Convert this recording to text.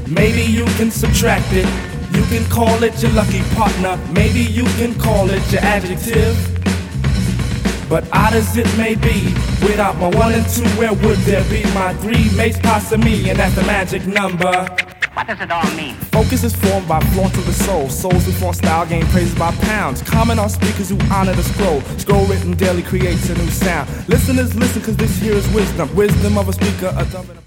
Maybe you can subtract it. You can call it your lucky partner. Maybe you can call it your adjective. But odd as it may be, without my 1 and 2, where would there be my 3 mates past me? And that's the magic number. What does it all mean? Focus is formed by flaunt of the soul. Souls who flaunt style gain praises by pounds. Comment on speakers who honor the scroll. Scroll written daily creates a new sound. Listeners listen, cause this here is wisdom. Wisdom of a speaker, a dumb and a